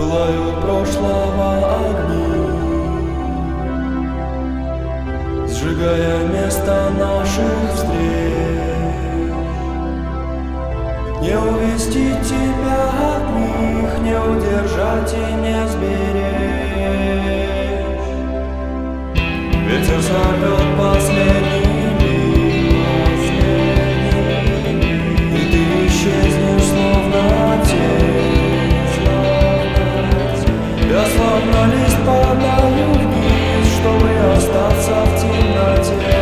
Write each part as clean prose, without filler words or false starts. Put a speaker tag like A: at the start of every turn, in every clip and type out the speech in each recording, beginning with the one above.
A: Пылают прошлого огни, сжигая место наших встреч. Не увести тебя от них, не удержать и не сберечь. Ветер сорвет последний лист, и ты исчезнешь словно тень. Я словно лист падаю вниз, чтобы остаться в темноте.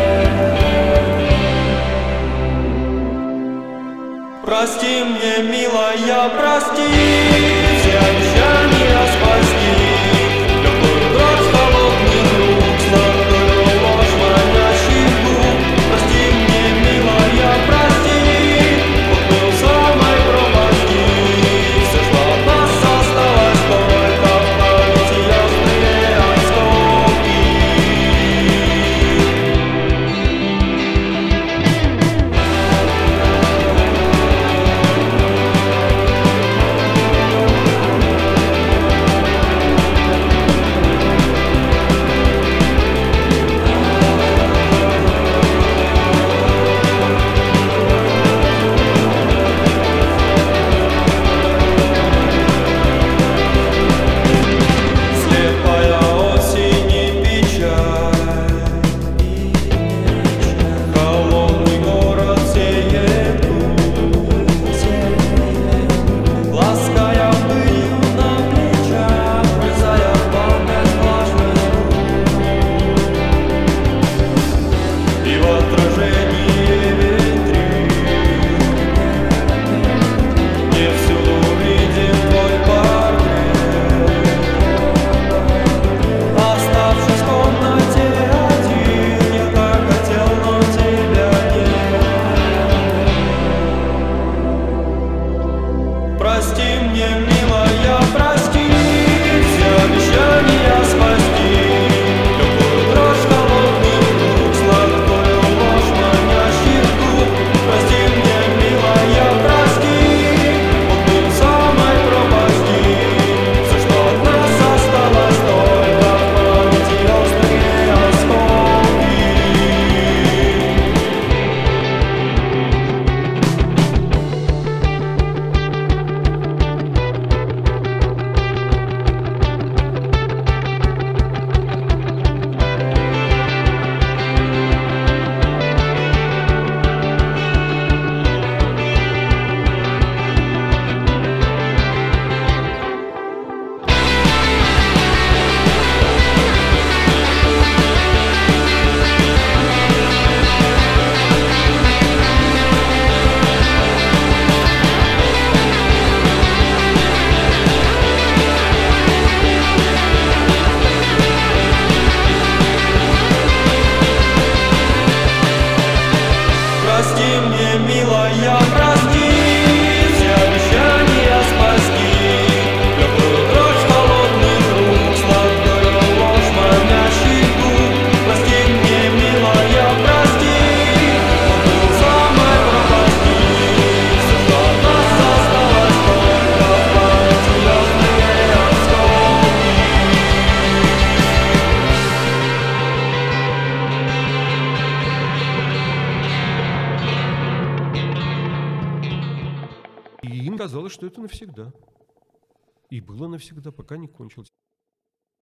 A: Прости мне, милая, прости все обещания спасти. Любую дрожь холодных рук, сладкую ложь манящих губ. Прости мне, милая, прости, вот был самой пропасти. Все, что от нас осталось, только в памяти ясные осколки. Слепая осень и печаль, холодный город сеет грусть, лаская пылью на плечах, врезая в память влажных рук. И в отражении ветрит, не всюду видим твой портрет. Оставшись в комнате один, я так хотел, но тебя нет. Прости мне, милая, прости все обещания спасти. Любую дрожь холодных рук, сладкую ложь манящих губ. Прости мне, милая, прости, вот был самой пропасти. Все, что от нас осталось, только в памяти острые осколки. Прости мне, милая, прости все обещания спасти. Любую дрожь холодных рук, сладкую ложь манящих губ. Прости мне, милая, прости, вот был самой пропасти. Все, что от нас осталось, только в памяти ясные осколки.
B: И им казалось, что это навсегда. И было навсегда, пока не кончилось.